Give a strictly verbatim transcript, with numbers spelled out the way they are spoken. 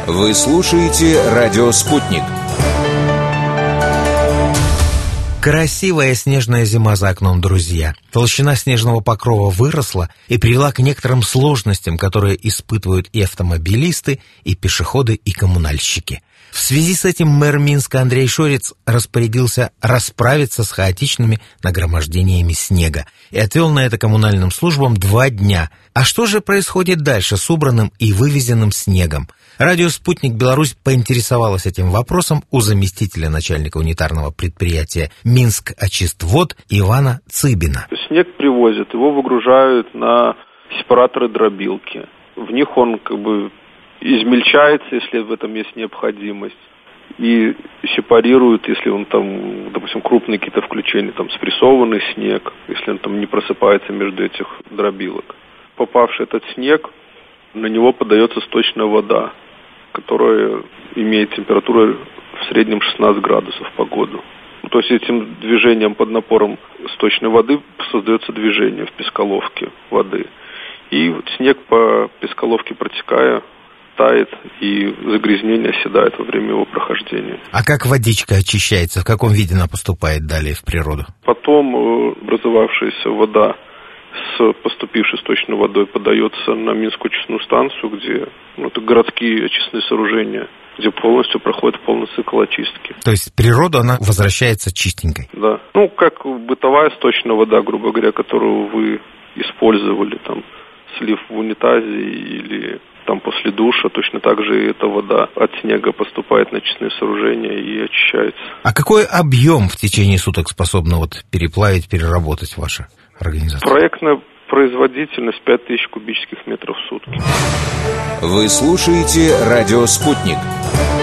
Вы слушаете «Радио Спутник». Красивая снежная зима за окном, друзья. Толщина снежного покрова выросла и привела к некоторым сложностям, которые испытывают и автомобилисты, и пешеходы, и коммунальщики. В связи с этим мэр Минска Андрей Шорец распорядился расправиться с хаотичными нагромождениями снега и отвел на это коммунальным службам два дня. А что же происходит дальше с убранным и вывезенным снегом? Радио «Спутник Беларусь» поинтересовалась этим вопросом у заместителя начальника унитарного предприятия «Минск-Очиствод» Ивана Цыбина. Снег привозят, его выгружают на сепараторы-дробилки. В них он как бы измельчается, если в этом есть необходимость, и сепарируют, если он там, допустим, крупные какие-то включения, там спрессованный снег, если он там не просыпается между этих дробилок. Попавший этот снег, на него подается сточная вода, которая имеет температуру в среднем шестнадцать градусов по году. То есть этим движением под напором сточной воды создается движение в песколовке воды. И снег по песколовке протекая, тает, и загрязнение оседает во время его прохождения. А как водичка очищается? В каком виде она поступает далее в природу? Потом образовавшаяся вода с поступившей сточной водой подается на Минскую очистную станцию, где ну, это городские очистные сооружения, где полностью проходит полный цикл очистки. То есть в природу она возвращается чистенькой? Да. Ну, как бытовая сточная вода, грубо говоря, которую вы использовали, там, слив в унитазе или там после душа, точно так же и эта вода от снега поступает на очистные сооружения и очищается. А какой объем в течение суток способна вот переплавить, переработать ваша организация? Проектная производительность пять тысяч кубических метров в сутки. Вы слушаете «Радио Спутник».